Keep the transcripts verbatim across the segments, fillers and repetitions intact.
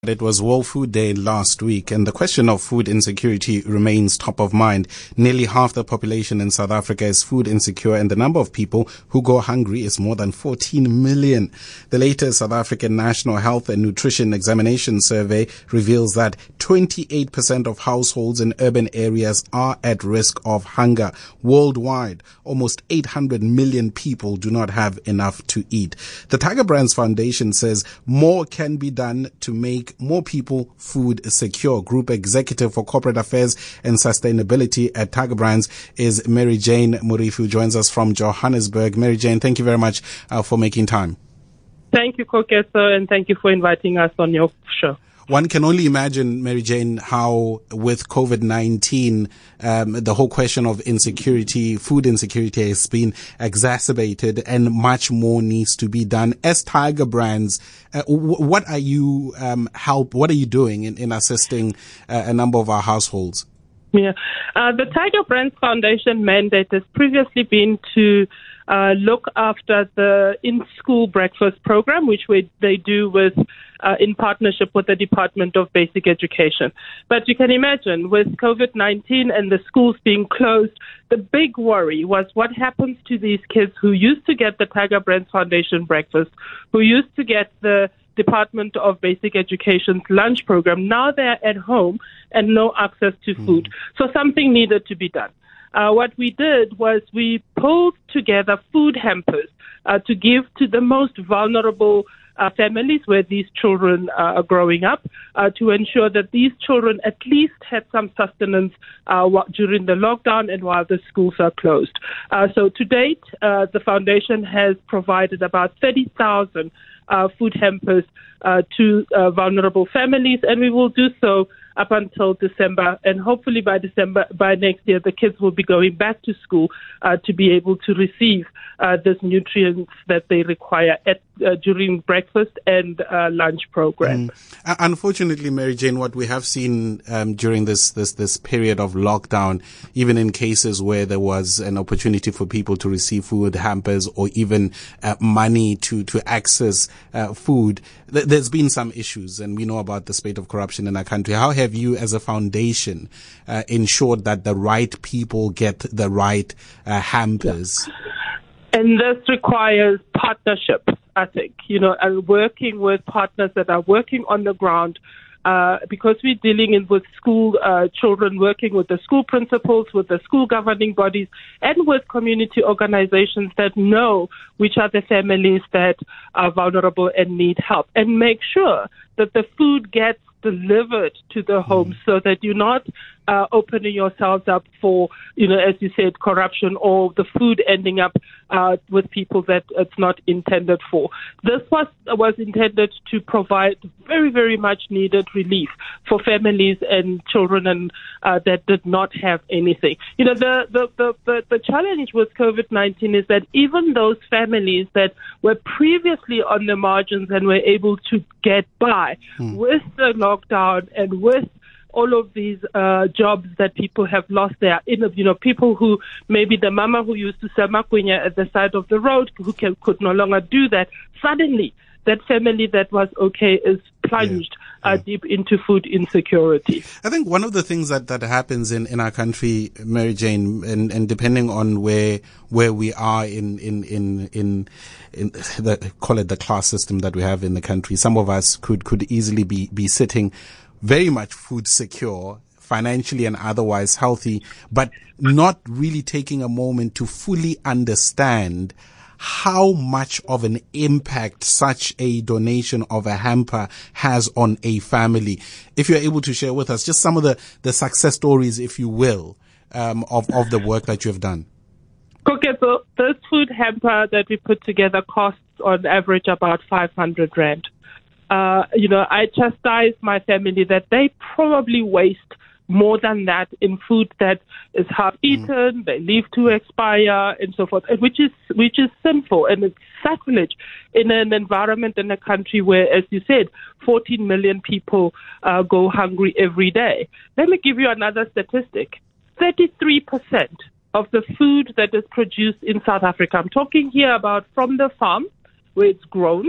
It was World Food Day last week, and the question of food insecurity remains top of mind. Nearly half the population in South Africa is food insecure, and the number of people who go hungry is more than fourteen million. The latest South African National Health and Nutrition Examination Survey reveals that twenty-eight percent of households in urban areas are at risk of hunger. Worldwide, almost eight hundred million people do not have enough to eat. The Tiger Brands Foundation says more can be done to make more people food secure. Group Executive for Corporate Affairs and Sustainability at Tiger Brands is Mary Jane Murifu, who joins us from Johannesburg. Mary Jane, thank you very much uh, for making time. Thank you, Kokeso, and thank you for inviting us on your show. One can only imagine, Mary Jane, how with COVID nineteen, um, the whole question of insecurity, food insecurity has been exacerbated and much more needs to be done. As Tiger Brands, uh, w- what are you um, help? What are you doing in, in assisting uh, a number of our households? Yeah, uh, the Tiger Brands Foundation mandate has previously been to uh, look after the in-school breakfast program, which we, they do with uh, in partnership with the Department of Basic Education. But you can imagine, with COVID nineteen and the schools being closed, the big worry was what happens to these kids who used to get the Tiger Brands Foundation breakfast, who used to get the Department of Basic Education's lunch program. Now they're at home and no access to food. Mm. So something needed to be done. Uh, what we did was we pulled together food hampers uh, to give to the most vulnerable uh, families where these children uh, are growing up uh, to ensure that these children at least had some sustenance uh, during the lockdown and while the schools are closed. Uh, so to date, uh, the foundation has provided about thirty thousand Uh, food hampers uh, to uh, vulnerable families, and we will do so up until December. And hopefully by December, by next year, the kids will be going back to school uh, to be able to receive uh, these nutrients that they require at, uh, during breakfast and uh, lunch program. Mm. Unfortunately, Mary Jane, what we have seen um, during this, this this period of lockdown, even in cases where there was an opportunity for people to receive food hampers or even uh, money to to access uh, food, th- there's been some issues, and we know about the spate of corruption in our country. How have you, as a foundation, uh, ensured that the right people get the right uh, hampers? Yeah. And this requires partnership, I think, you know, and working with partners that are working on the ground, uh, because we're dealing in with school uh, children, working with the school principals, with the school governing bodies, and with community organizations that know which are the families that are vulnerable and need help, and make sure that the food gets delivered to the home, so that you're not uh, opening yourselves up for, you know, as you said, corruption or the food ending up uh, with people that it's not intended for. This was was intended to provide very, very much needed relief for families and children and uh, that did not have anything. You know, the, the, the, the, the challenge with COVID nineteen is that even those families that were previously on the margins and were able to get by hmm. with the lockdown and with all of these uh, jobs that people have lost there, you know, people who maybe the mama who used to sell makwenya at the side of the road who can, could no longer do that, suddenly that family that was okay is plunged yeah, yeah. Uh, deep into food insecurity. I think one of the things that, that happens in, in our country, Mary Jane, and, and depending on where where we are in in in in, in the, call it the class system that we have in the country, some of us could could easily be be sitting very much food secure, financially and otherwise healthy, but not really taking a moment to fully understand how much of an impact such a donation of a hamper has on a family. If you're able to share with us just some of the, the success stories, if you will, um, of, of the work that you have done. Okay, so this food hamper that we put together costs on average about five hundred rand. Uh, you know, I chastise my family that they probably waste more than that in food that is half eaten, mm. they leave to expire and so forth, which is which is sinful and it's sacrilege in an environment in a country where, as you said, fourteen million people uh, go hungry every day. Let me give you another statistic. thirty-three percent of the food that is produced in South Africa, I'm talking here about from the farm where it's grown,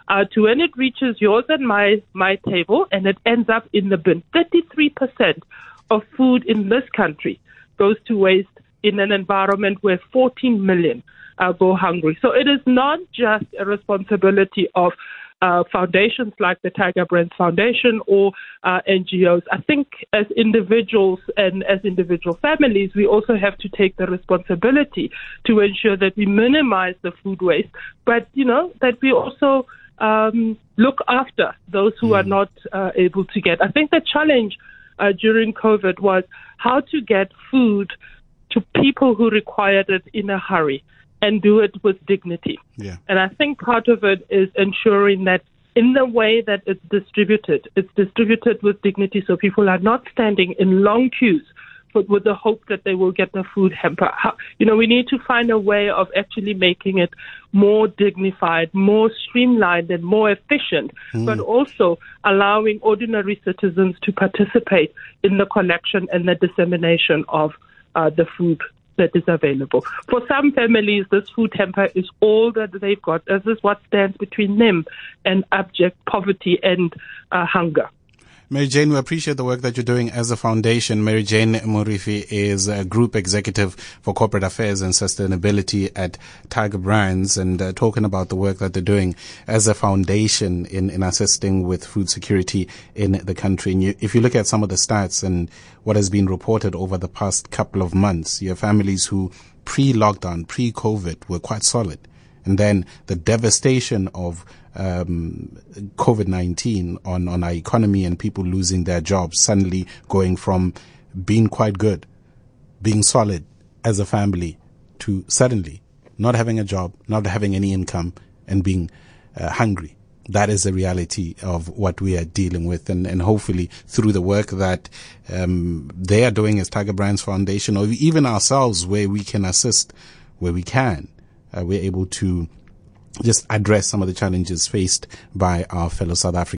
uh, to when it reaches yours and my, my table and it ends up in the bin. thirty-three percent of food in this country goes to waste in an environment where fourteen million uh, go hungry. So it is not just a responsibility of uh, foundations like the Tiger Brands Foundation or uh, N G Os. I think as individuals and as individual families, we also have to take the responsibility to ensure that we minimize the food waste, but, you know, that we also um, look after those who mm. are not uh, able to get. I think the challenge uh, during COVID was how to get food to people who required it in a hurry and do it with dignity. Yeah. And I think part of it is ensuring that in the way that it's distributed, it's distributed with dignity so people are not standing in long queues for, with the hope that they will get the food hamper. How, you know, we need to find a way of actually making it more dignified, more streamlined and more efficient, mm. but also allowing ordinary citizens to participate in the collection and the dissemination of uh, the food that is available. For some families, this food hamper is all that they've got. This is what stands between them and abject poverty and uh, hunger. Mary Jane, we appreciate the work that you're doing as a foundation. Mary Jane Murifi is a group executive for corporate affairs and sustainability at Tiger Brands, and uh, talking about the work that they're doing as a foundation in, in assisting with food security in the country. And you, if you look at some of the stats and what has been reported over the past couple of months, you have families who pre-lockdown, pre-COVID were quite solid. And then the devastation of um, COVID nineteen on, on our economy and people losing their jobs, suddenly going from being quite good, being solid as a family, to suddenly not having a job, not having any income, and being uh, hungry. That is the reality of what we are dealing with. And, and hopefully through the work that um, they are doing as Tiger Brands Foundation, or even ourselves, where we can assist, where we can, Uh, we're able to just address some of the challenges faced by our fellow South Africans.